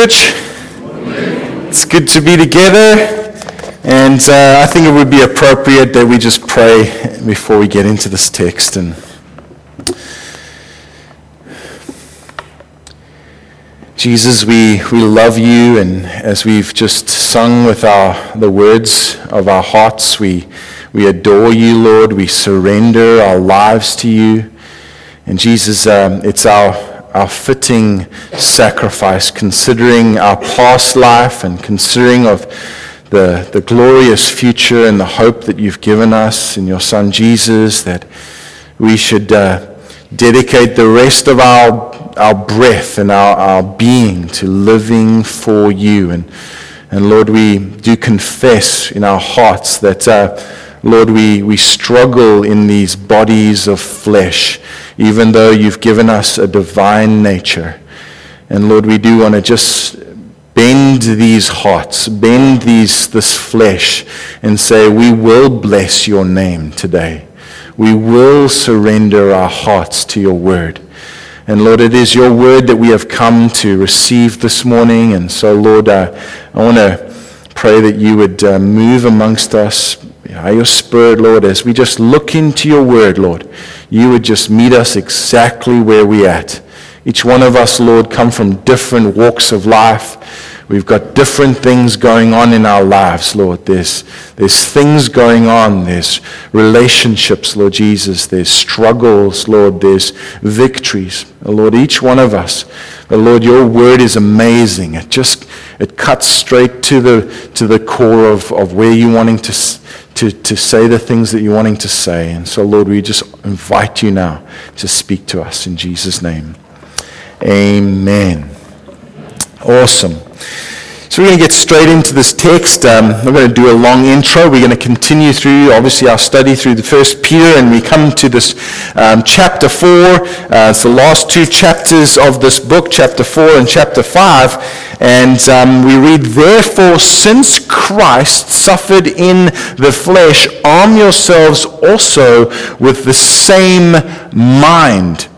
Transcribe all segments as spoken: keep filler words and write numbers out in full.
church. It's good to be together, and uh, I think it would be appropriate that we just pray before we get into this text. And Jesus, we, we love you, and as we've just sung with our the words of our hearts, we we adore you, Lord. We surrender our lives to you, and Jesus, um, it's our our fitting sacrifice, considering our past life and considering of the, the glorious future and the hope that you've given us in your Son Jesus, that we should uh, dedicate the rest of our our breath and our, our being to living for you. And, and Lord, we do confess in our hearts that, uh, Lord, we, we struggle in these bodies of flesh, even though you've given us a divine nature. And Lord, we do want to just bend these hearts, bend these this flesh, and say, we will bless your name today. We will surrender our hearts to your word. And Lord, it is your word that we have come to receive this morning. And so, Lord, uh, I want to pray that you would uh, move amongst us by your Spirit, Lord, as we just look into your word, Lord. You would just meet us exactly where we're at. Each one of us, Lord, come from different walks of life. We've got different things going on in our lives, Lord. There's, there's things going on. There's relationships, Lord Jesus. There's struggles, Lord. There's victories. Lord, each one of us. But Lord, your word is amazing. It just, it cuts straight to the to the core of, of where you're wanting to To, to say the things that you're wanting to say. And so, Lord, we just invite you now to speak to us in Jesus' name. Amen. Awesome. So we're going to get straight into this text. Um, we're going to do a long intro. We're going to continue through, obviously, our study through the First Peter, and we come to this um, chapter four. Uh, it's the last two chapters of this book, chapter four and chapter five. And um, we read, therefore, since Christ suffered in the flesh, arm yourselves also with the same mind.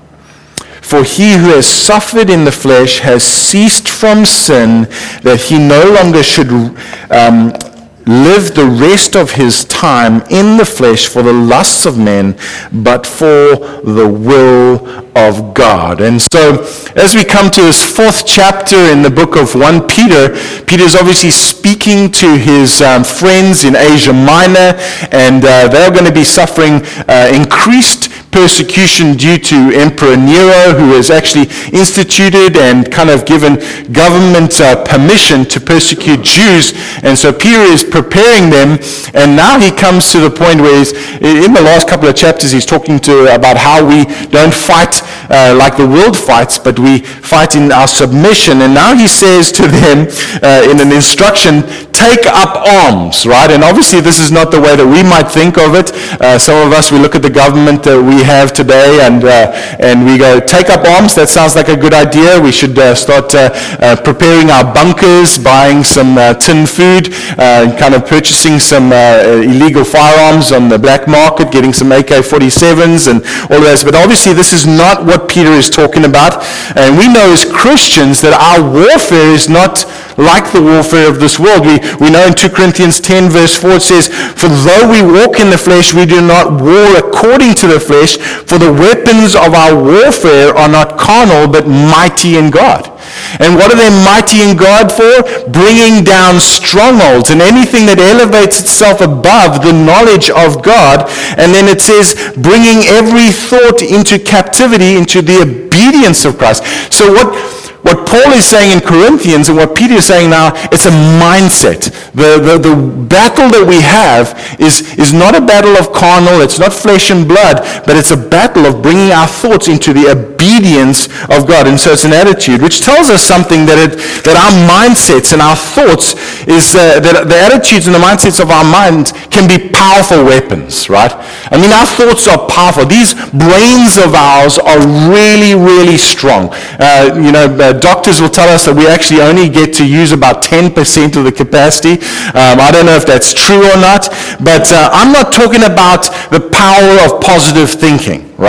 For he who has suffered in the flesh has ceased from sin, that he no longer should um, live the rest of his time in the flesh for the lusts of men, but for the will of God. And so, as we come to this fourth chapter in the book of First Peter, Peter's obviously speaking to his um, friends in Asia Minor, and uh, they're going to be suffering uh, increased persecution due to Emperor Nero, who has actually instituted and kind of given government uh, permission to persecute Jews. And so Peter is preparing them, and now he comes to the point where he's, in the last couple of chapters, he's talking to about how we don't fight uh, like the world fights, but we fight in our submission. And now he says to them uh, in an instruction, take up arms, right? And obviously this is not the way that we might think of it. Uh, some of us, we look at the government that we have today, and uh, and we go, take up arms. That sounds like a good idea. We should uh, start uh, uh, preparing our bunkers, buying some uh, tin food, uh, kind of purchasing some uh, illegal firearms on the black market, getting some A K forty-sevens and all of that. But obviously this is not what Peter is talking about. And we know as Christians that our warfare is not like the warfare of this world. We we know in Second Corinthians ten verse four it says, for though we walk in the flesh, we do not war according to the flesh, for the weapons of our warfare are not carnal, but mighty in God. And what are they mighty in God for? Bringing down strongholds and anything that elevates itself above the knowledge of God. And then it says, bringing every thought into captivity, into the obedience of Christ. So what... What Paul is saying in Corinthians and what Peter is saying now, it's a mindset. The, the, the battle that we have is, is not a battle of carnal, it's not flesh and blood, but it's a battle of bringing our thoughts into the obedience of God. And so it's an attitude, which tells us something that it, that our mindsets and our thoughts is, uh, that the attitudes and the mindsets of our mind can be powerful weapons, right? I mean, our thoughts are powerful. These brains of ours are really, really strong. Uh, you know, uh, doctors will tell us that we actually only get to use about ten percent of the capacity. Um, I don't know if that's true or not, but uh, I'm not talking about the power of positive thinking, right?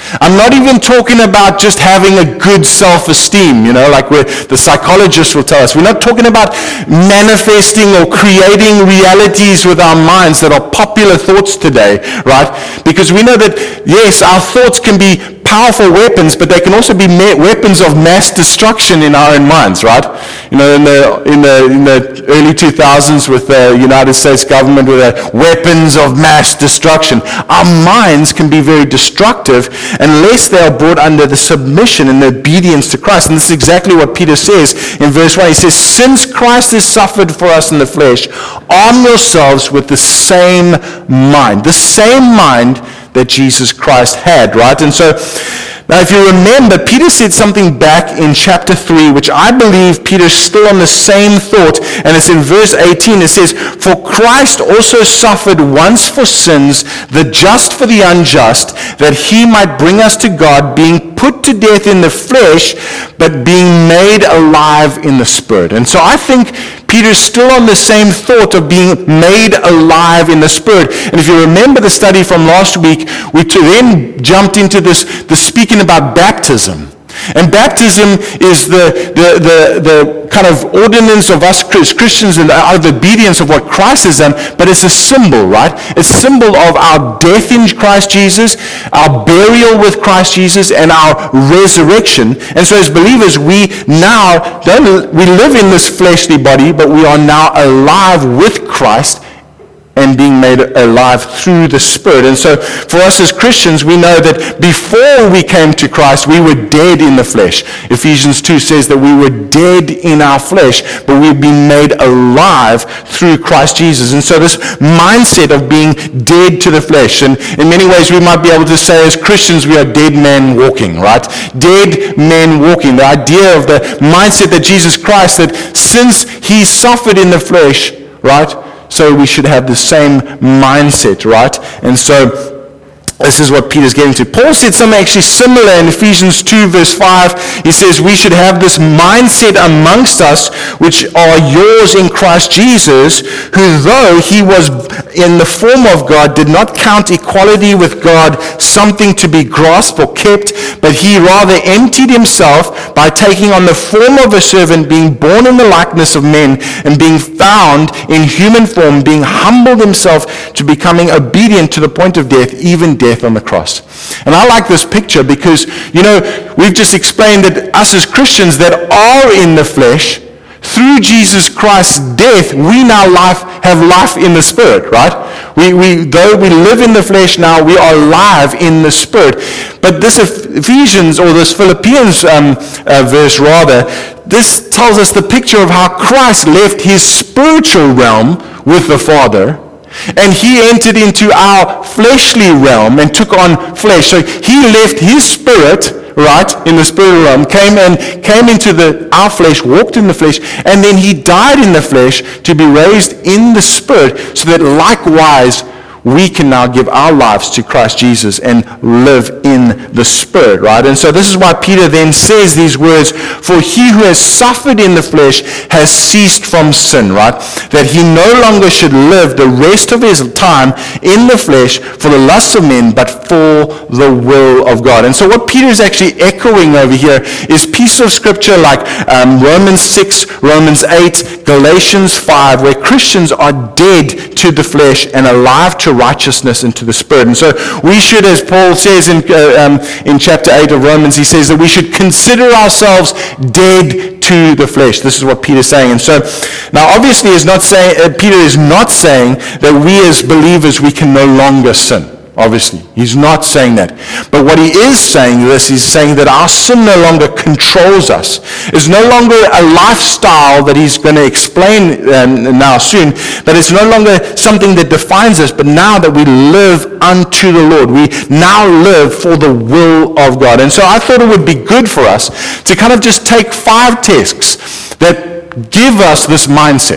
I'm not even talking about just having a good self-esteem, you know, like where the psychologists will tell us. We're not talking about manifesting or creating realities with our minds that are popular thoughts today, right? Because we know that, yes, our thoughts can be powerful weapons, but they can also be weapons of mass destruction in our own minds, right? You know, in the in the in the early two thousands with the United States government with the weapons of mass destruction, our minds can be very destructive unless they are brought under the submission and the obedience to Christ. And this is exactly what Peter says in verse one. He says, "Since Christ has suffered for us in the flesh, arm yourselves with the same mind," the same mind that Jesus Christ had, right? And so, now if you remember, Peter said something back in chapter three, which I believe Peter's still on the same thought, and it's in verse eighteen. It says, "For Christ also suffered once for sins, the just for the unjust, that he might bring us to God, being put to death in the flesh, but being made alive in the Spirit." And so I think Peter's still on the same thought of being made alive in the Spirit. And if you remember the study from last week, we then jumped into this, the speaking about baptism. And baptism is the, the, the, the kind of ordinance of us Christians and out of obedience of what Christ has done, but it's a symbol, right? It's a symbol of our death in Christ Jesus, our burial with Christ Jesus, and our resurrection. And so as believers, we now don't, we live in this fleshly body, but we are now alive with Christ and being made alive through the Spirit. And so for us as Christians, we know that before we came to Christ, we were dead in the flesh. Ephesians two says that we were dead in our flesh, but we've been made alive through Christ Jesus. And so this mindset of being dead to the flesh, and in many ways we might be able to say as Christians we are dead men walking, right? Dead men walking. The idea of the mindset that Jesus Christ, that since he suffered in the flesh, right, so we should have the same mindset, right? And so this is what Peter's getting to. Paul said something actually similar in Ephesians two, verse five. He says, "We should have this mindset amongst us, which are yours in Christ Jesus, who though he was in the form of God, did not count equality with God something to be grasped or kept, but he rather emptied himself by taking on the form of a servant, being born in the likeness of men, and being found in human form, being humbled himself to becoming obedient to the point of death, even death on the cross." And I like this picture because, you know, we've just explained that us as Christians that are in the flesh, through Jesus Christ's death, we now life, have life in the Spirit, right? We, we, though we live in the flesh now, we are alive in the Spirit. But this Ephesians, or this Philippians um, uh, verse rather, this tells us the picture of how Christ left his spiritual realm with the Father, and he entered into our fleshly realm and took on flesh. So he left his spirit, right, in the spiritual realm, came and came into the our flesh, walked in the flesh, and then he died in the flesh to be raised in the Spirit, so that likewise we can now give our lives to Christ Jesus and live in the Spirit, right? And so this is why Peter then says these words, "For he who has suffered in the flesh has ceased from sin," right? That he no longer should live the rest of his time in the flesh for the lusts of men, but for the will of God. And so what Peter is actually echoing over here is pieces of scripture like um, Romans six, Romans eight, Galatians five, where Christians are dead to the flesh and alive to righteousness and to the Spirit. And so we should, as Paul says in uh, um, in chapter eight of Romans, he says that we should consider ourselves dead to the flesh. This is what Peter's saying. And so now obviously is not saying uh, Peter is not saying that we as believers we can no longer sin. Obviously, he's not saying that. But what he is saying this, he's saying that our sin no longer controls us. It's no longer a lifestyle that he's going to explain um, now soon, that it's no longer something that defines us, but now that we live unto the Lord. We now live for the will of God. And so I thought it would be good for us to kind of just take five texts that give us this mindset.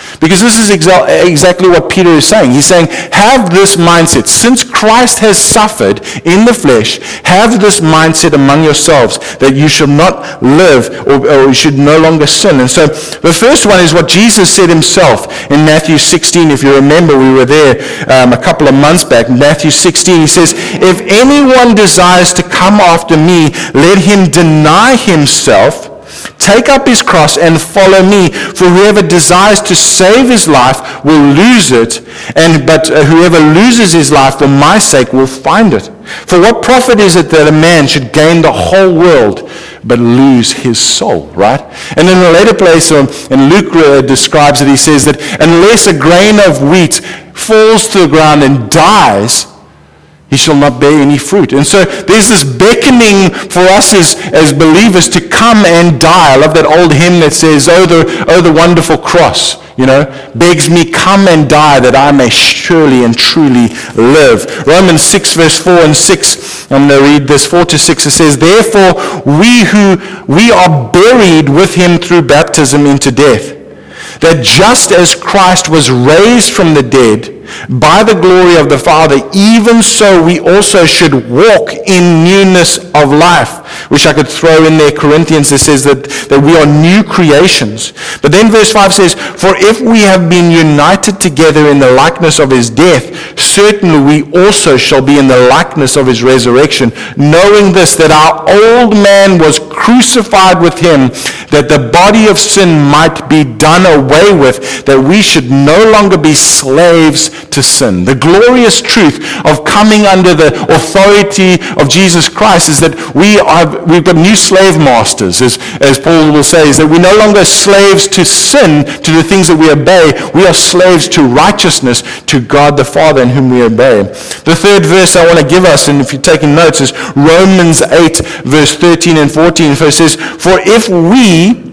Because this is exa- exactly what Peter is saying. He's saying, have this mindset. Since Christ has suffered in the flesh, have this mindset among yourselves that you should not live or, or you should no longer sin. And so the first one is what Jesus said himself in Matthew sixteen. If you remember, we were there um, a couple of months back. Matthew sixteen, he says, if anyone desires to come after me, let him deny himself, take up his cross and follow me. For whoever desires to save his life will lose it, and but uh, whoever loses his life for my sake will find it. For what profit is it that a man should gain the whole world but lose his soul, right? And in a later place, um, and Luke uh, describes it, he says that unless a grain of wheat falls to the ground and dies, he shall not bear any fruit. And so there's this beckoning for us as, as believers to come and die. I love that old hymn that says, oh the, oh, the wonderful cross, you know, begs me, come and die that I may surely and truly live. Romans six, verse four and six, I'm going to read this, four to six. It says, therefore we who, we are buried with him through baptism into death, that just as Christ was raised from the dead by the glory of the Father, even so we also should walk in newness of life. Which I could throw in there. Corinthians, it says that, that we are new creations. But then verse five says, for if we have been united together in the likeness of his death, certainly we also shall be in the likeness of his resurrection, knowing this, that our old man was crucified with him, that the body of sin might be done away with, that we should no longer be slaves to sin. The glorious truth of coming under the authority of Jesus Christ is that we are, we've got new slave masters, as, as Paul will say, is that we're no longer slaves to sin, to the things that we obey. We are slaves to righteousness, to God the Father in whom we obey. The third verse I want to give us, and if you're taking notes, is Romans eight, verse thirteen and fourteen. So it says, for if we,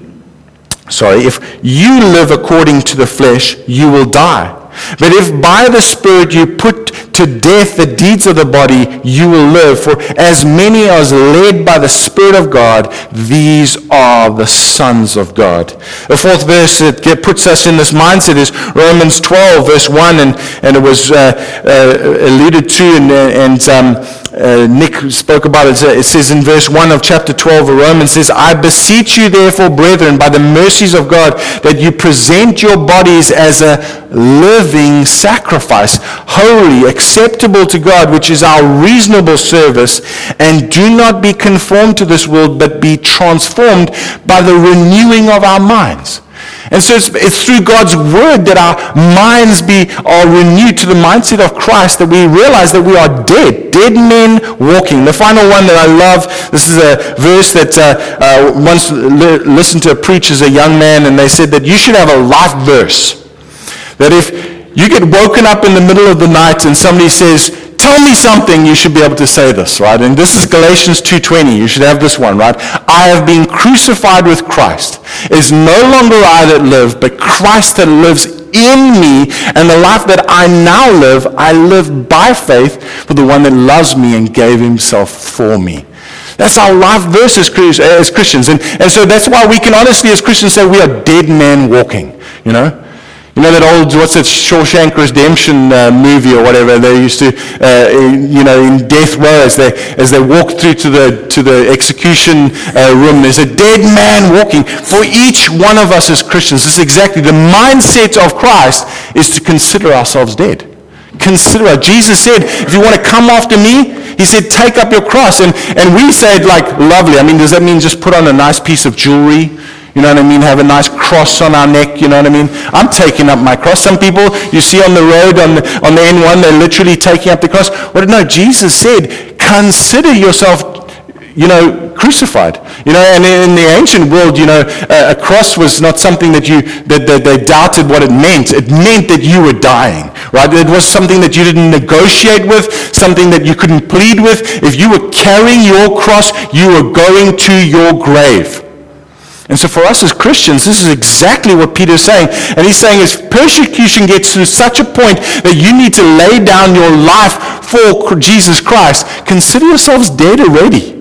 sorry, if you live according to the flesh, you will die. But if by the Spirit you put to death the deeds of the body, you will live. For as many as led by the Spirit of God, these are the sons of God. The fourth verse that puts us in this mindset is Romans twelve, verse one, and, and it was uh, uh, alluded to, and, and um, uh, Nick spoke about it. It says in verse one of chapter twelve of Romans, says, I beseech you therefore, brethren, by the mercies of God, that you present your bodies as a living sacrifice, holy, acceptable to God, which is our reasonable service, and do not be conformed to this world, but be transformed by the renewing of our minds. And so it's, it's through God's word that our minds be are renewed to the mindset of Christ, that we realize that we are dead, dead men walking. The final one that I love, this is a verse that uh, uh, once li- listened to a preach as a young man, and they said that you should have a life verse. That if you get woken up in the middle of the night and somebody says, tell me something, you should be able to say this, right? And this is Galatians two twenty. You should have this one, right? I have been crucified with Christ. It is no longer I that live, but Christ that lives in me, and the life that I now live, I live by faith for the one that loves me and gave himself for me. That's our life verse as Christians. And, and so that's why we can honestly as Christians say we are dead men walking, you know? You know that old, what's that, Shawshank Redemption uh, movie or whatever, they used to, uh, you know, in death row, as they, as they walk through to the, to the execution uh, room, there's a dead man walking. For each one of us as Christians, this is exactly the mindset of Christ, is to consider ourselves dead. Consider, Jesus said, if you want to come after me, he said, take up your cross. And, and we say it like lovely. I mean, does that mean just put on a nice piece of jewelry? You know what I mean? Have a nice cross on our neck, you know what I mean? I'm taking up my cross. Some people you see on the road, on the, on the N one, they're literally taking up the cross. Well, no, Jesus said, consider yourself, you know, crucified. You know, and in the ancient world, you know, a, a cross was not something that you, that, that they doubted what it meant. It meant that you were dying, right? It was something that you didn't negotiate with, something that you couldn't plead with. If you were carrying your cross, you were going to your grave. And so for us as Christians, this is exactly what Peter's saying. And he's saying if persecution gets to such a point that you need to lay down your life for Jesus Christ, consider yourselves dead already.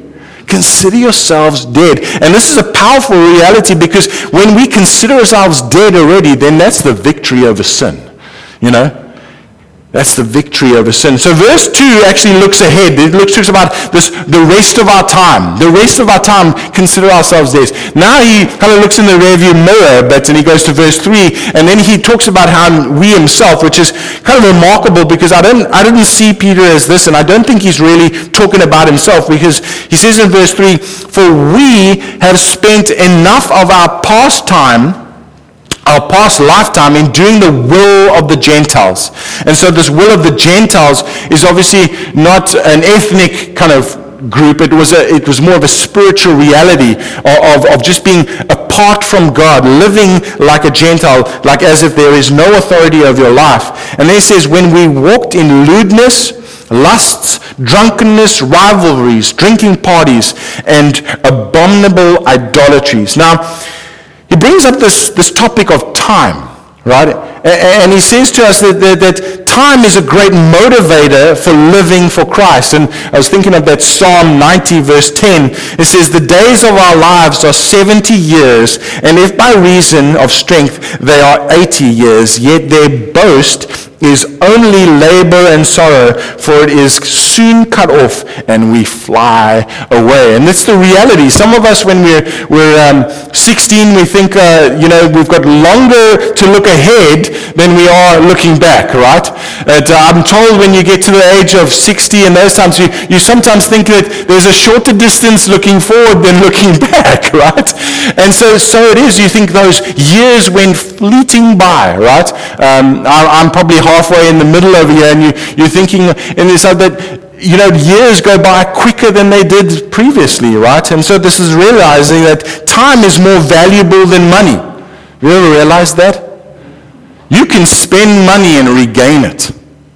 Consider yourselves dead. And this is a powerful reality, because when we consider ourselves dead already, then that's the victory over sin. You know? That's the victory over sin. So verse two actually looks ahead. It looks talks about this, the rest of our time. The rest of our time, consider ourselves dead. Now he kind of looks in the rearview mirror, but and he goes to verse three, and then he talks about how we himself, which is kind of remarkable, because I don't, I didn't see Peter as this, and I don't think he's really talking about himself, because he says in verse three, for we have spent enough of our past time, our past lifetime, in doing the will of the Gentiles. And so this will of the Gentiles is obviously not an ethnic kind of group. It was a, it was more of a spiritual reality of, of, of just being apart from God, living like a Gentile, like as if there is no authority over your life. And then he says, when we walked in lewdness, lusts, drunkenness, rivalries, drinking parties, and abominable idolatries. Now, he brings up this, this topic of time, right? And he says to us that, that, that time is a great motivator for living for Christ. And I was thinking of that Psalm ninety, verse ten. It says, the days of our lives are seventy years, and if by reason of strength they are eighty years, yet their boast is only labor and sorrow, for it is soon cut off and we fly away. And that's the reality. Some of us, when we're we're um, sixteen, we think uh, you know we've got longer to look ahead than we are looking back, right? And, uh, I'm told when you get to the age of sixty and those times, you, you sometimes think that there's a shorter distance looking forward than looking back, right? And so so it is. You think those years went fleeting by, right? Um, I, I'm probably halfway in the middle over here, and you, you're thinking, and it's like that, you know, years go by quicker than they did previously, right? And so this is realizing that time is more valuable than money. Have you ever realized that? You can spend money and regain it,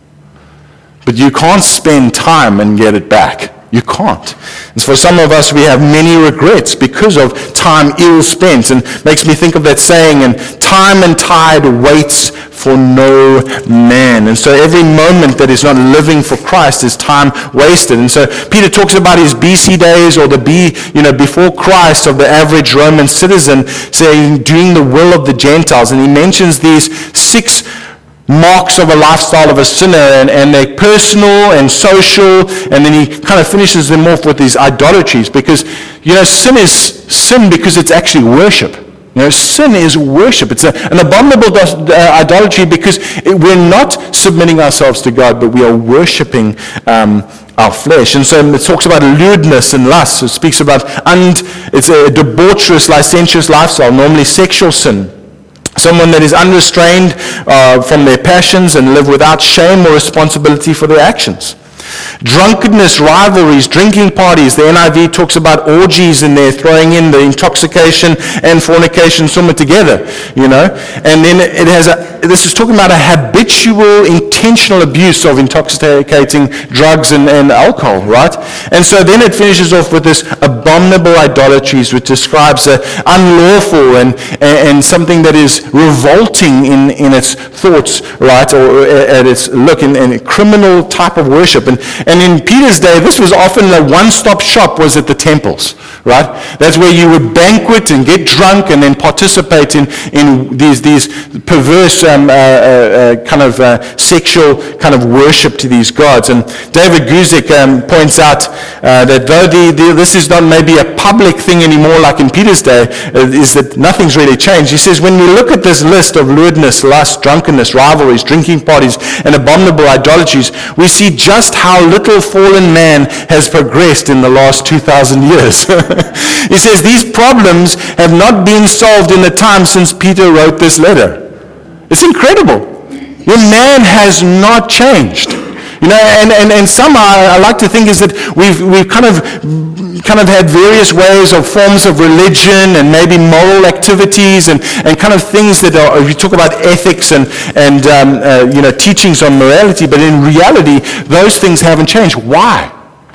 but you can't spend time and get it back. You can't. And for some of us, we have many regrets because of time ill spent. And makes me think of that saying, and time and tide waits for no man. And so every moment that is not living for Christ is time wasted. And so Peter talks about his B C days, or the B, you know, before Christ, of the average Roman citizen, saying, doing the will of the Gentiles. And he mentions these six marks of a lifestyle of a sinner, and, and they're personal and social, and then he kind of finishes them off with these idolatries, because, you know, sin is sin because it's actually worship. You know, sin is worship. It's a, an abominable uh, idolatry because it, we're not submitting ourselves to God, but we are worshiping um, our flesh. And so it talks about lewdness and lust. It speaks about, and it's a debaucherous, licentious lifestyle, normally sexual sin. Someone that is unrestrained uh, from their passions and live without shame or responsibility for their actions. Drunkenness, rivalries, drinking parties. The N I V talks about orgies in there, throwing in the intoxication and fornication somewhere together, you know. And then it has a, this is talking about a habitual, intentional abuse of intoxicating drugs and, and alcohol, right? And so then it finishes off with this abominable idolatries, which describes a unlawful and, and something that is revolting in, in its thoughts, right? Or at its look, in, in a criminal type of worship. And And in Peter's day, this was often a one-stop shop, was at the temples, right? That's where you would banquet and get drunk and then participate in, in these these perverse um, uh, uh, kind of uh, sexual kind of worship to these gods. And David Guzik um, points out uh, that though the, the, this is not maybe a public thing anymore like in Peter's day, uh, is that nothing's really changed. He says, when we look at this list of lewdness, lust, drunkenness, rivalries, drinking parties, and abominable idolatries, we see just how little fallen man has progressed in the last two thousand years. He says these problems have not been solved in the time since Peter wrote this letter. It's incredible. The man has not changed. You know, and, and, and somehow I like to think is that we've we've kind of kind of had various ways of forms of religion and maybe moral activities and, and kind of things that are, we talk about ethics and, and um, uh, you know, teachings on morality, but in reality, those things haven't changed. Why?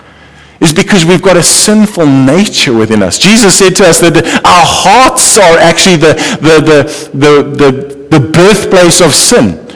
Is because we've got a sinful nature within us. Jesus said to us that our hearts are actually the the the the, the, the birthplace of sin.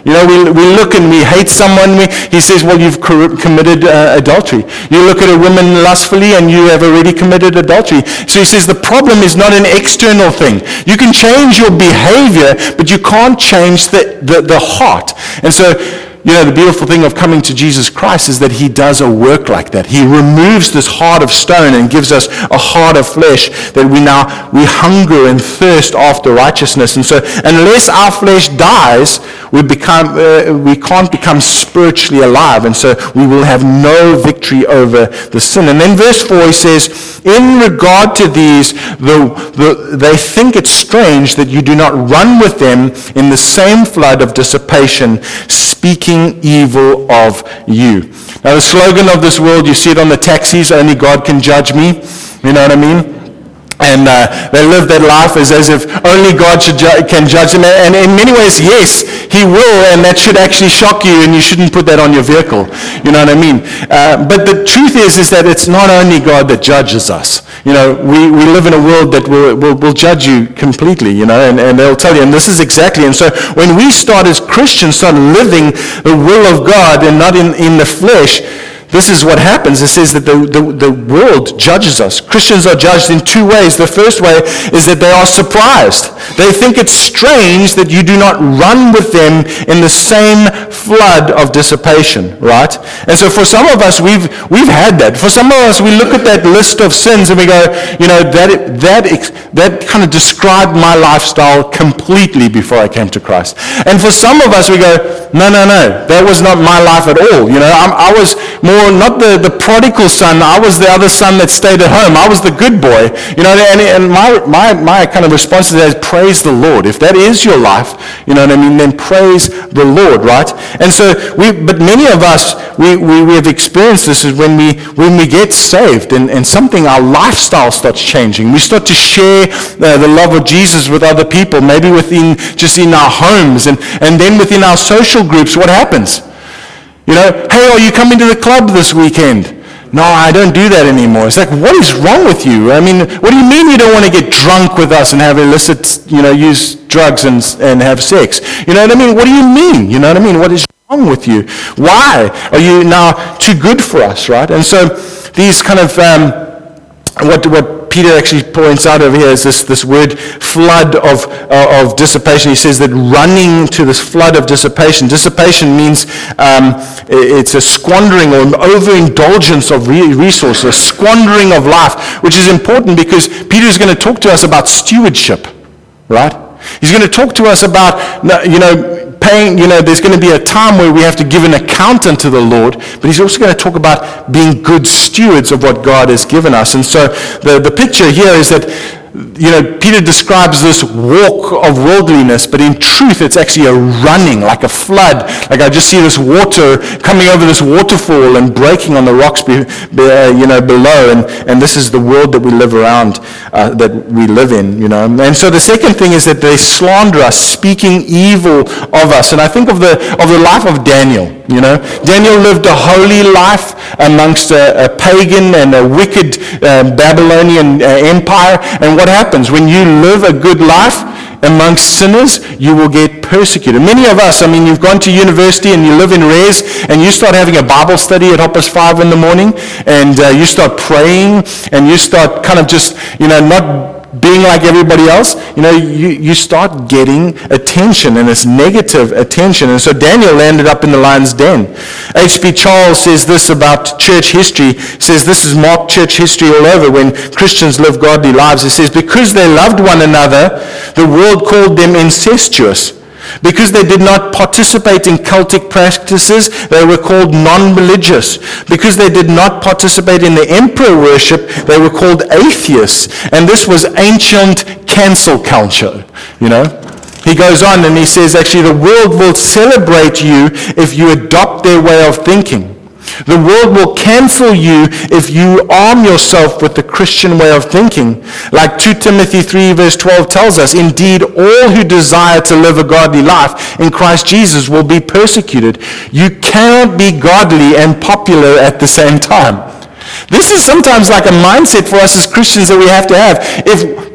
You know, we, we look and we hate someone. We, he says, well, you've cor- committed uh, adultery. You look at a woman lustfully and you have already committed adultery. So he says the problem is not an external thing. You can change your behavior, but you can't change the, the, the heart. And so, you know, the beautiful thing of coming to Jesus Christ is that he does a work like that. He removes this heart of stone and gives us a heart of flesh, that we now, we hunger and thirst after righteousness. And so unless our flesh dies, we become, uh, we can't become spiritually alive. And so we will have no victory over the sin. And then verse four, he says, in regard to these, the, the, they think it strange that you do not run with them in the same flood of dissipation, speaking evil of you. Now the slogan of this world, you see it on the taxis, only God can judge me. You know what I mean? And uh, they live that life as, as if only God should ju- can judge them. And in many ways, yes, he will, and that should actually shock you, and you shouldn't put that on your vehicle. You know what I mean? Uh, but the truth is, is that it's not only God that judges us. You know, we, we live in a world that will, will, will judge you completely, you know, and, and they'll tell you, and this is exactly, and so when we start as Christians, start living the will of God and not in, in the flesh, this is what happens. It says that the, the, the world judges us. Christians are judged in two ways. The first way is that they are surprised. They think it's strange that you do not run with them in the same flood of dissipation, right? And so for some of us, we've we've had that. For some of us, we look at that list of sins and we go, you know, that that that kind of described my lifestyle completely before I came to Christ. And for some of us, we go, no, no, no, that was not my life at all. You know, I'm, I was more not the, the prodigal son. I was the other son that stayed at home. I was the good boy. You know, and, and my, my, my kind of response to that is praise the Lord. If that is your life, you know what I mean, then praise the Lord, right? And so we, but many of us, we, we, we have experienced this is when we, when we get saved and, and something, our lifestyle starts changing. We start to share uh, the love of Jesus with other people, maybe within, just in our homes and, and then within our social groups. What happens? You know, hey, are you coming to the club this weekend? No, I don't do that anymore. It's like, what is wrong with you? I mean, what do you mean you don't want to get drunk with us and have illicit, you know, use drugs and and have sex? You know what I mean? What do you mean? You know what I mean? What is wrong with you? Why are you now too good for us, right? And so these kind of, um, what what Peter actually points out over here is this, this word flood of, uh, of dissipation. He says that running to this flood of dissipation. Dissipation means um, it's a squandering or an overindulgence of re- resources, a squandering of life, which is important because Peter is going to talk to us about stewardship, right? He's going to talk to us about, you know, paying, you know, there's going to be a time where we have to give an account unto the Lord, but he's also going to talk about being good stewards of what God has given us. And so the, the picture here is that, you know, Peter describes this walk of worldliness, but in truth it's actually a running, like a flood. Like I just see this water coming over this waterfall and breaking on the rocks be, be, uh, you know, below, and, and this is the world that we live around, uh, that we live in, you know. And so the second thing is that they slander us, speaking evil of us. And I think of the of the life of Daniel. You know, Daniel lived a holy life amongst a, a pagan and a wicked uh, Babylonian uh, empire. And what happens when you live a good life amongst sinners? You will get persecuted. Many of us, I mean, you've gone to university and you live in res, and you start having a Bible study at Hoppers five in the morning, and uh, you start praying, and you start kind of just, you know, not being like everybody else, you know, you, you start getting attention, and it's negative attention. And so Daniel landed up in the lion's den. H B Charles says this about church history, says this is marked church history all over when Christians live godly lives. He says, because they loved one another, the world called them incestuous. Because they did not participate in cultic practices, they were called non-religious. Because they did not participate in the emperor worship, they were called atheists. And this was ancient cancel culture, you know. He goes on and he says, actually, the world will celebrate you if you adopt their way of thinking. The world will cancel you if you arm yourself with the Christian way of thinking. Like Second Timothy three verse twelve tells us, indeed, all who desire to live a godly life in Christ Jesus will be persecuted. You cannot be godly and popular at the same time. This is sometimes like a mindset for us as Christians that we have to have. If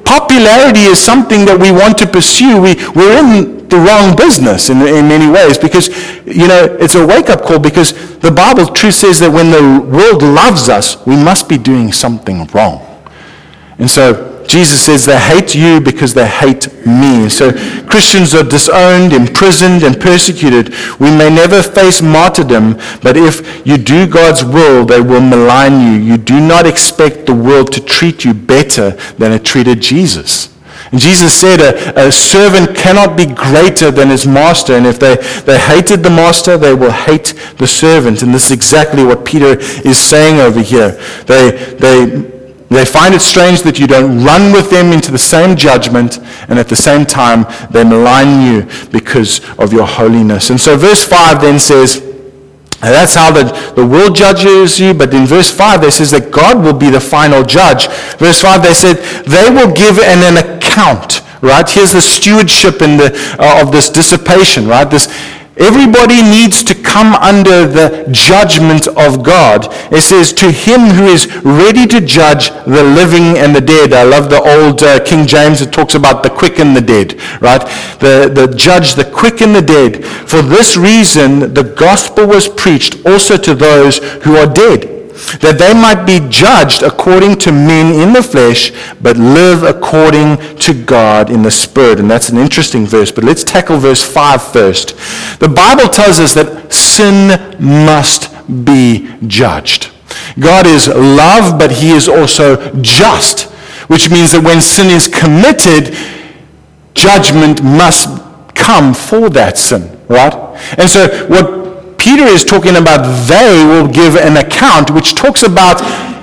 popularity is something that we want to pursue, we, we're in the wrong business in, in many ways, because, you know, it's a wake-up call, because the Bible truth says that when the world loves us, we must be doing something wrong. And so Jesus says they hate you because they hate me. So Christians are disowned, imprisoned, and persecuted. We may never face martyrdom, but if you do God's will, they will malign you. You do not expect the world to treat you better than it treated Jesus. And Jesus said a, a servant cannot be greater than his master. And if they, they hated the master, they will hate the servant. And this is exactly what Peter is saying over here. They, they, they find it strange that you don't run with them into the same judgment, and at the same time, they malign you because of your holiness. And so verse five then says, and that's how the, the world judges you, but in verse five, they says that God will be the final judge. Verse five, they said, they will give an, an account, right? Here's the stewardship in the, uh, of this dissipation, right? This everybody needs to come under the judgment of God. It says, to him who is ready to judge the living and the dead. I love the old uh, King James. It talks about the quick and the dead, right? The, the judge, the quick and the dead. For this reason, the gospel was preached also to those who are dead, that they might be judged according to men in the flesh, but live according to God in the Spirit. And that's an interesting verse, but let's tackle verse five first. The Bible tells us that sin must be judged. God is love, but he is also just, which means that when sin is committed, judgment must come for that sin, right? And so what Peter is talking about, they will give an account, which talks about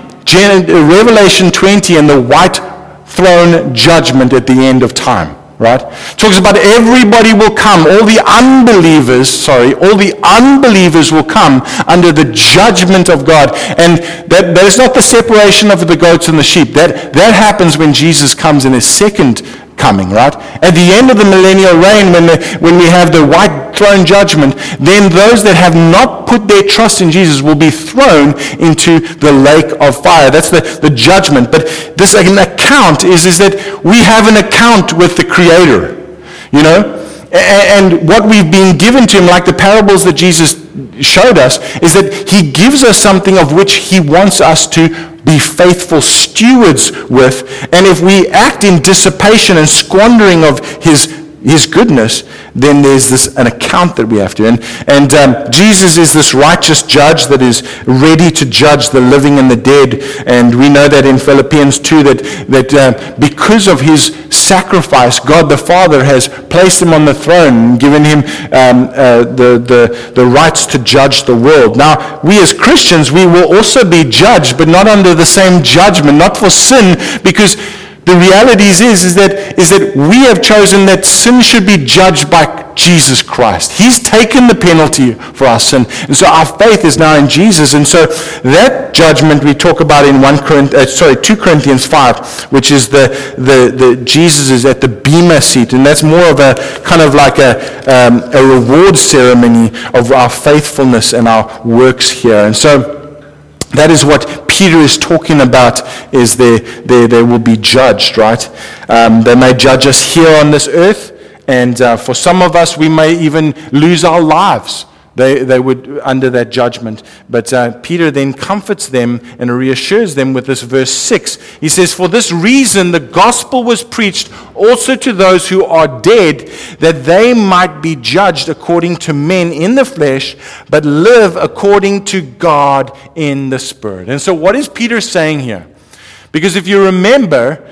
Revelation twenty and the white throne judgment at the end of time, right? Talks about everybody will come, all the unbelievers, sorry, all the unbelievers will come under the judgment of God. And that, that is not the separation of the goats and the sheep. That, that happens when Jesus comes in his second coming, right? At the end of the millennial reign, when, the, when we have the white throne judgment, then those that have not put their trust in Jesus will be thrown into the lake of fire. That's the, the judgment. But this an account is, is that we have an account with the Creator, you know? And what we've been given to him, like the parables that Jesus showed us, is that he gives us something of which he wants us to be faithful stewards with. And if we act in dissipation and squandering of his his goodness, then there's this an account that we have to. And, and um, Jesus is this righteous judge that is ready to judge the living and the dead. And we know that in Philippians two, that, that uh, because of his sacrifice, God the Father has placed him on the throne and given him um, uh, the, the, the rights to judge the world. Now, we as Christians, we will also be judged, but not under the same judgment, not for sin, because the reality is, is, that, is that we have chosen that sin should be judged by Jesus Christ. He's taken the penalty for our sin. And so our faith is now in Jesus. And so that judgment we talk about in one Corinthians, uh, sorry, two Corinthians five, which is the, the, the Jesus is at the bema seat. And that's more of a kind of like a, um, a reward ceremony of our faithfulness and our works here. And so that is what Peter is talking about, is they, they, they will be judged, right? Um, they may judge us here on this earth, and uh, for some of us, we may even lose our lives. They, they would under that judgment. But uh, Peter then comforts them and reassures them with this verse six. He says, for this reason the gospel was preached also to those who are dead, that they might be judged according to men in the flesh, but live according to God in the Spirit. And so what is Peter saying here? Because if you remember,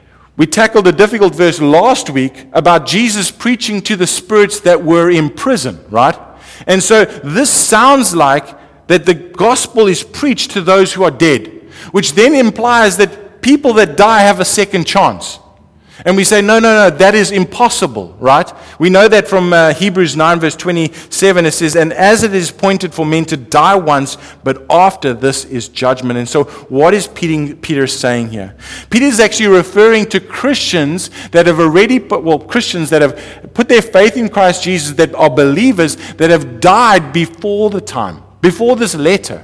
we tackled a difficult verse last week about Jesus preaching to the spirits that were in prison, right? And so this sounds like that the gospel is preached to those who are dead, which then implies that people that die have a second chance. And we say, no, no, no, that is impossible, right? We know that from uh, Hebrews nine, verse twenty-seven, it says, and as it is appointed for men to die once, but after this is judgment. And so what is Peter saying here? Peter is actually referring to Christians that have already, put, well, Christians that have put their faith in Christ Jesus, that are believers, that have died before the time, before this letter.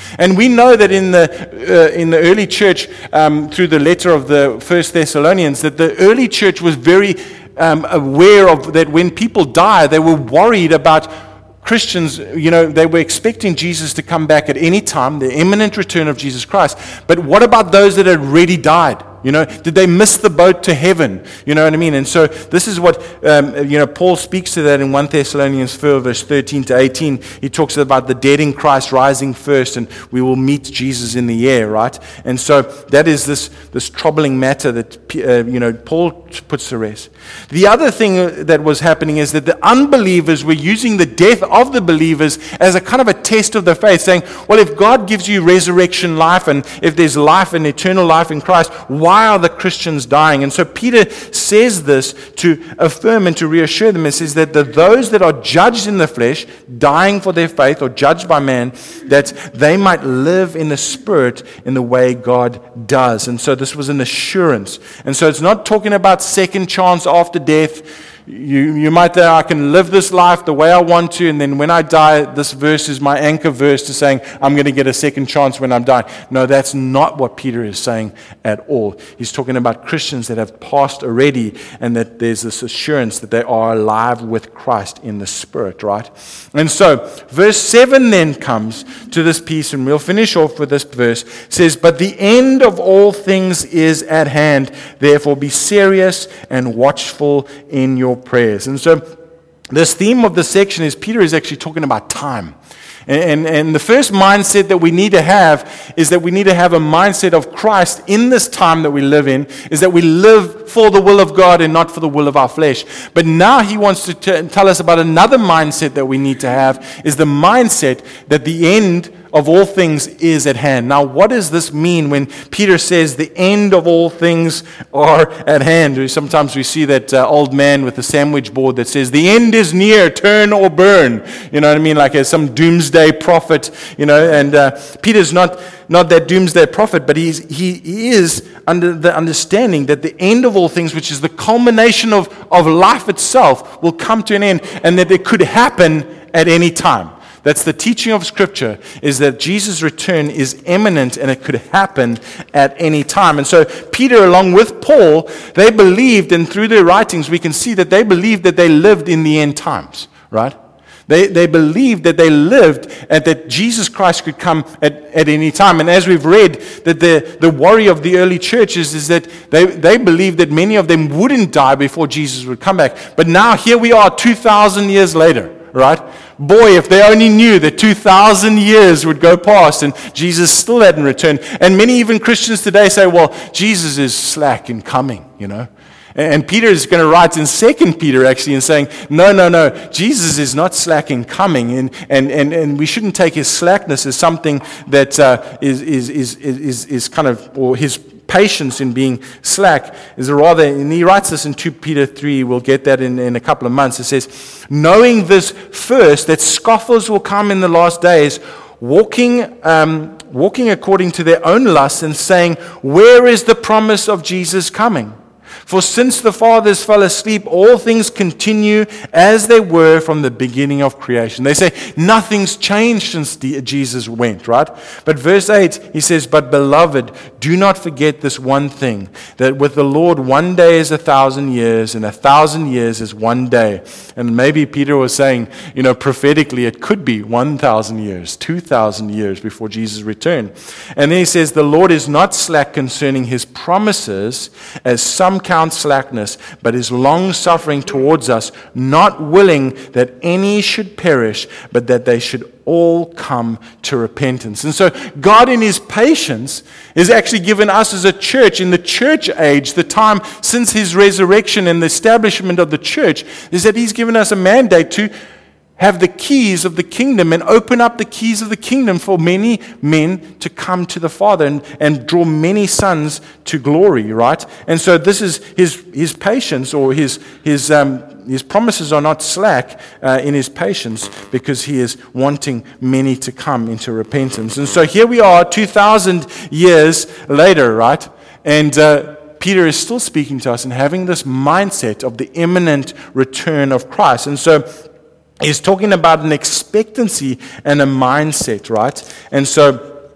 And we know that in the uh, in the early church, um, through the letter of the First Thessalonians, that the early church was very um, aware of that when people die, they were worried about Christians. You know, they were expecting Jesus to come back at any time, the imminent return of Jesus Christ. But what about those that had already died? You know, did they miss the boat to heaven? You know what I mean? And so this is what, um, you know, Paul speaks to that in First Thessalonians four, verse thirteen to eighteen. He talks about the dead in Christ rising first, and we will meet Jesus in the air, right? And so that is this, this troubling matter that, uh, you know, Paul puts to rest. The other thing that was happening is that the unbelievers were using the death of the believers as a kind of a test of their faith, saying, well, if God gives you resurrection life, and if there's life and eternal life in Christ, why Why are the Christians dying? And so Peter says this to affirm and to reassure them. It says that the, those that are judged in the flesh, dying for their faith or judged by man, that they might live in the Spirit in the way God does. And so this was an assurance. And so it's not talking about second chance after death. You you might say, I can live this life the way I want to, and then when I die, this verse is my anchor verse to saying, I'm going to get a second chance when I'm dying. No, that's not what Peter is saying at all. He's talking about Christians that have passed already, and that there's this assurance that they are alive with Christ in the Spirit, right? And so, verse seven then comes to this piece, and we'll finish off with this verse. It says, but the end of all things is at hand. Therefore be serious and watchful in your prayers. And so this theme of this section is Peter is actually talking about time. And, and, and the first mindset that we need to have is that we need to have a mindset of Christ in this time that we live in, is that we live for the will of God and not for the will of our flesh. But now he wants to t- tell us about another mindset that we need to have, is the mindset that the end of all things is at hand. Now, what does this mean when Peter says the end of all things are at hand? Sometimes we see that uh, old man with the sandwich board that says, the end is near, turn or burn. You know what I mean? Like as some doomsday prophet, you know, and uh, Peter's not, not that doomsday prophet, but he's, he, he is under the understanding that the end of all things, which is the culmination of, of life itself, will come to an end, and that it could happen at any time. That's the teaching of Scripture, is that Jesus' return is imminent and it could happen at any time. And so Peter, along with Paul, they believed, and through their writings we can see that they believed that they lived in the end times, right? They they believed that they lived and that Jesus Christ could come at, at any time. And as we've read, that the, the worry of the early churches is that they, they believed that many of them wouldn't die before Jesus would come back. But now here we are two thousand years later, right? Boy, if they only knew that two thousand years would go past and Jesus still hadn't returned. And many even Christians today say, well, Jesus is slack in coming, you know. And Peter is going to write in Second Peter actually and saying, no, no, no, Jesus is not slack in coming. And and, and, and we shouldn't take his slackness as something that uh, is, is, is, is, is kind of, or his patience in being slack is rather, and he writes this in Second Peter three, we'll get that in, in a couple of months. It says, knowing this first, that scoffers will come in the last days, walking um, walking according to their own lusts, and saying, where is the promise of Jesus coming? For since the fathers fell asleep, all things continue as they were from the beginning of creation. They say nothing's changed since Jesus went, right? But verse eight, he says, but beloved, do not forget this one thing, that with the Lord one day is a thousand years, and a thousand years is one day. And maybe Peter was saying, you know, prophetically, it could be one thousand years, two thousand years before Jesus returned. And then he says, the Lord is not slack concerning his promises, as some count slackness, but is long-suffering towards us, not willing that any should perish, but that they should all come to repentance. And so God in his patience has actually given us as a church, in the church age, the time since his resurrection and the establishment of the church, is that he's given us a mandate to have the keys of the kingdom and open up the keys of the kingdom for many men to come to the Father and, and draw many sons to glory, right? And so this is his his patience, or his his um, his promises are not slack uh, in his patience, because he is wanting many to come into repentance. And so here we are, two thousand years later, right? And uh, Peter is still speaking to us and having this mindset of the imminent return of Christ. And so he's talking about an expectancy and a mindset, right? And so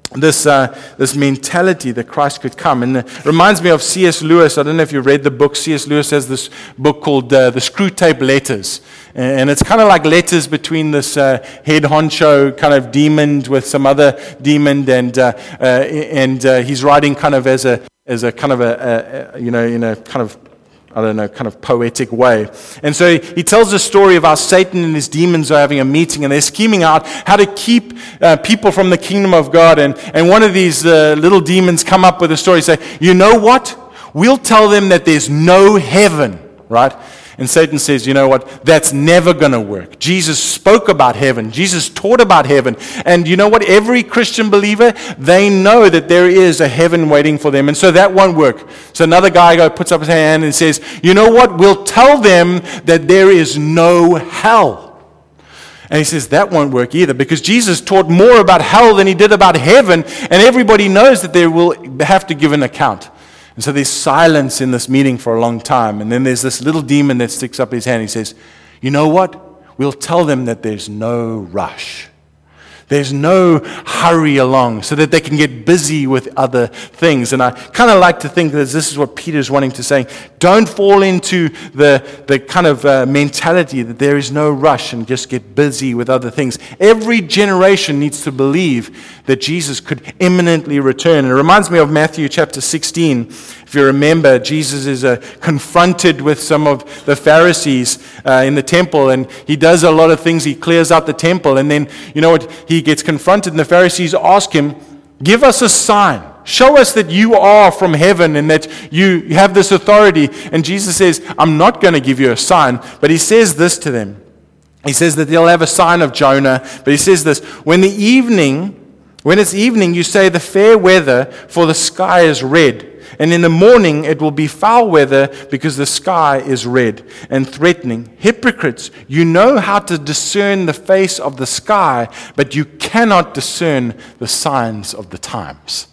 this uh, this mentality that Christ could come. And it reminds me of C S Lewis. I don't know if you read the book. C S Lewis has this book called uh, The Screwtape Letters. And it's kind of like letters between this uh, head honcho kind of demon with some other demon. And uh, uh, and uh, he's writing kind of as a, as a kind of a, a, you know, in a kind of, I don't know, kind of poetic way. And so he, he tells the story of how Satan and his demons are having a meeting, and they're scheming out how to keep uh, people from the kingdom of God. And, and one of these uh, little demons come up with a story, say, you know what? We'll tell them that there's no heaven, right? And Satan says, you know what? That's never going to work. Jesus spoke about heaven. Jesus taught about heaven. And you know what? Every Christian believer, they know that there is a heaven waiting for them. And so that won't work. So another guy go, puts up his hand and says, you know what? We'll tell them that there is no hell. And he says, that won't work either, because Jesus taught more about hell than he did about heaven. And everybody knows that they will have to give an account. And so there's silence in this meeting for a long time. And then there's this little demon that sticks up his hand. He says, you know what? We'll tell them that there's no rush. There's no hurry along so that they can get busy with other things. And I kind of like to think that this is what Peter's wanting to say. Don't fall into the, the kind of uh, mentality that there is no rush and just get busy with other things. Every generation needs to believe that Jesus could imminently return. And it reminds me of Matthew chapter sixteen. If you remember, Jesus is uh, confronted with some of the Pharisees uh, in the temple, and he does a lot of things. He clears out the temple, and then, you know what, he gets confronted, and the Pharisees ask him, give us a sign. Show us that you are from heaven and that you have this authority. And Jesus says, I'm not going to give you a sign, but he says this to them. He says that they'll have a sign of Jonah, but he says this, when the evening, when it's evening, you say the fair weather, for the sky is red. And in the morning it will be foul weather, because the sky is red and threatening. Hypocrites, you know how to discern the face of the sky, but you cannot discern the signs of the times.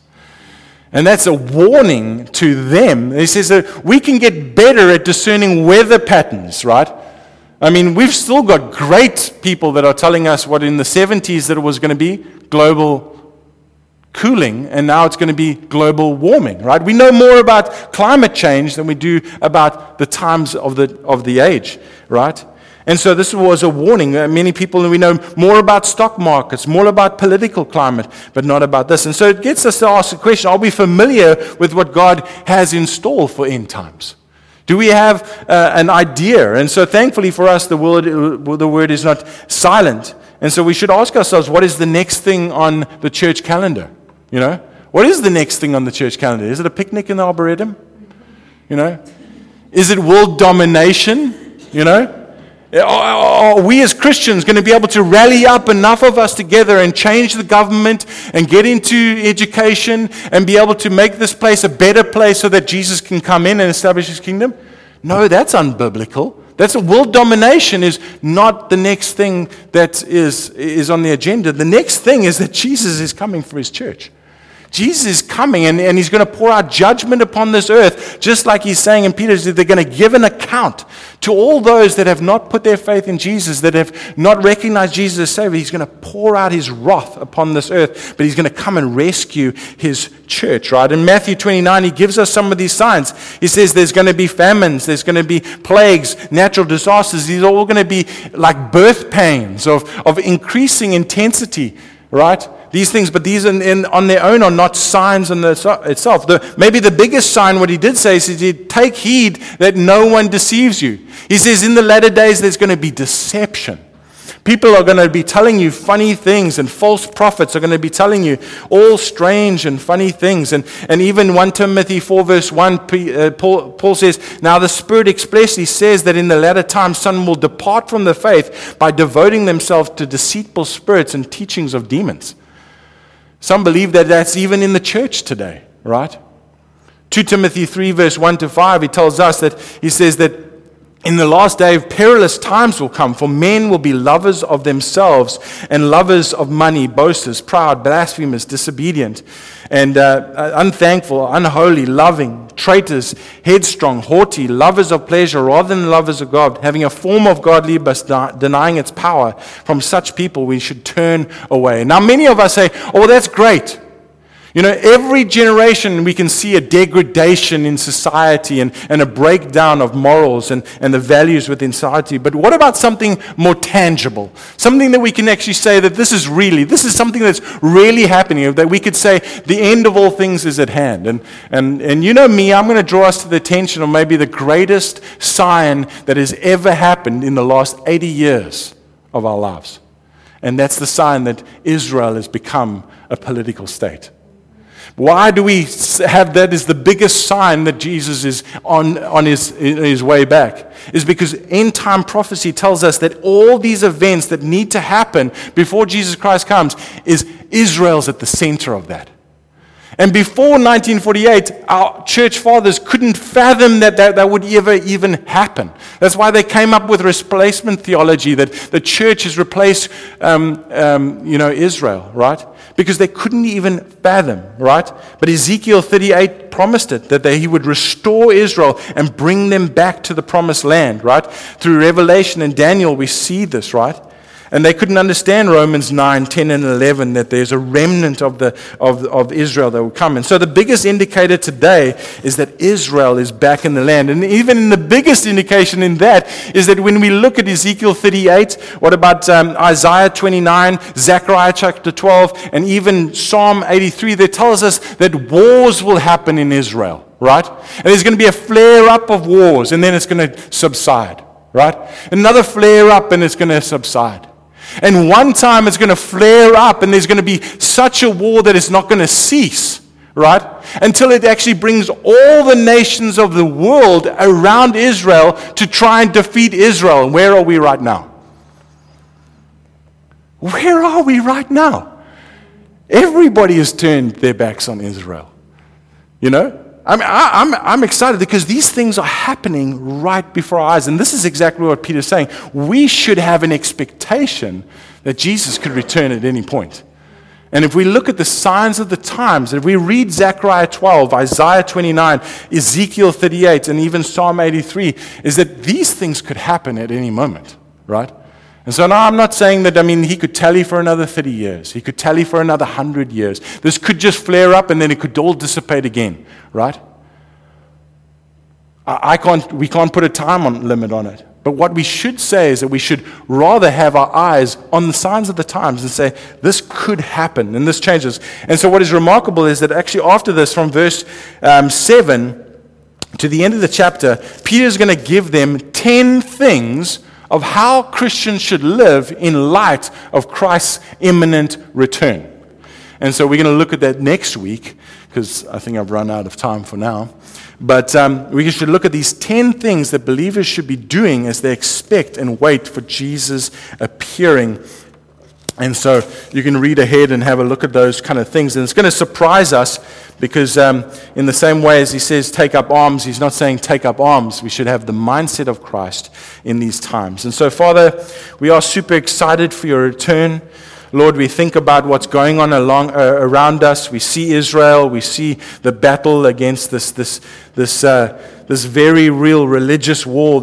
And that's a warning to them. He says that we can get better at discerning weather patterns, right? I mean, we've still got great people that are telling us what in the seventies that it was going to be global cooling, and now it's going to be global warming, right? We know more about climate change than we do about the times of the of the age, right? And so this was a warning. Uh, many people, we know more about stock markets, more about political climate, but not about this. And so it gets us to ask the question, are we familiar with what God has in store for end times? Do we have uh, an idea? And so thankfully for us, the word, the word is not silent. And so we should ask ourselves, what is the next thing on the church calendar? You know, what is the next thing on the church calendar? Is it a picnic in the Arboretum? You know, is it world domination? You know, are we as Christians going to be able to rally up enough of us together and change the government and get into education and be able to make this place a better place so that Jesus can come in and establish his kingdom? No, that's unbiblical. That's a world domination is not the next thing that is, is on the agenda. The next thing is that Jesus is coming for his church. Jesus is coming, and, and he's going to pour out judgment upon this earth, just like he's saying in Peter, they're going to give an account to all those that have not put their faith in Jesus, that have not recognized Jesus as Savior. He's going to pour out his wrath upon this earth, but he's going to come and rescue his church, right? In Matthew twenty-nine, he gives us some of these signs. He says there's going to be famines, there's going to be plagues, natural disasters. These are all going to be like birth pains of, of increasing intensity, right? These things, but these in, in, on their own are not signs in the, itself. The, maybe the biggest sign, what he did say, is he did, take heed that no one deceives you. He says in the latter days there's going to be deception. People are going to be telling you funny things, and false prophets are going to be telling you all strange and funny things. And, and even First Timothy four verse one, Paul, Paul says, now the Spirit expressly says that in the latter times some will depart from the faith by devoting themselves to deceitful spirits and teachings of demons. Some believe that that's even in the church today, right? Second Timothy three verse one to five, he tells us that, he says that in the last day, perilous times will come, for men will be lovers of themselves and lovers of money, boasters, proud, blasphemous, disobedient, and uh, unthankful, unholy, loving, traitors, headstrong, haughty, lovers of pleasure rather than lovers of God, having a form of godliness but denying its power. From such people we should turn away. Now many of us say, oh, well, that's great. You know, every generation we can see a degradation in society and, and a breakdown of morals and, and the values within society. But what about something more tangible? Something that we can actually say that this is really, this is something that's really happening, that we could say the end of all things is at hand. And, and, and you know me, I'm going to draw us to the attention of maybe the greatest sign that has ever happened in the last eighty years of our lives. And that's the sign that Israel has become a political state. Why do we have that as the biggest sign that Jesus is on, on his, his way back? Is because end time prophecy tells us that all these events that need to happen before Jesus Christ comes, is Israel's at the center of that. And before nineteen forty-eight, our church fathers couldn't fathom that, that that would ever even happen. That's why they came up with replacement theology, that the church has replaced um, um, you know, Israel, right? Because they couldn't even fathom, right? But Ezekiel thirty-eight promised it, that they, he would restore Israel and bring them back to the promised land, right? Through Revelation and Daniel, we see this, right? And they couldn't understand Romans nine, ten, and eleven, that there's a remnant of the of, of Israel that will come. And so the biggest indicator today is that Israel is back in the land. And even in the biggest indication in that is that when we look at Ezekiel thirty-eight, what about um, Isaiah twenty-nine, Zechariah chapter twelve, and even Psalm eighty-three, that tells us that wars will happen in Israel, right? And there's going to be a flare-up of wars, and then it's going to subside, right? Another flare-up, and it's going to subside. And one time it's going to flare up, and there's going to be such a war that it's not going to cease, right? Until it actually brings all the nations of the world around Israel to try and defeat Israel. And where are we right now? Where are we right now? Everybody has turned their backs on Israel. You know? I mean, I, I'm, I'm excited because these things are happening right before our eyes. And this is exactly what Peter's saying. We should have an expectation that Jesus could return at any point. And if we look at the signs of the times, if we read Zechariah twelve, Isaiah twenty-nine, Ezekiel thirty-eight, and even Psalm eighty-three, is that these things could happen at any moment, right? And so now I'm not saying that, I mean, he could tally for another thirty years. He could tally for another one hundred years. This could just flare up and then it could all dissipate again, right? I can't, we can't put a time on, limit on it. But what we should say is that we should rather have our eyes on the signs of the times and say, this could happen and this changes. And so what is remarkable is that actually after this, from verse um, seven to the end of the chapter, Peter's going to give them ten things of how Christians should live in light of Christ's imminent return. And so we're going to look at that next week, because I think I've run out of time for now. But um, we should look at these ten things that believers should be doing as they expect and wait for Jesus appearing. And so you can read ahead and have a look at those kind of things. And it's going to surprise us because um, in the same way as he says take up arms, he's not saying take up arms. We should have the mindset of Christ in these times. And so, Father, we are super excited for your return. Lord, we think about what's going on along uh, around us. We see Israel. We see the battle against this this this uh, this very real religious war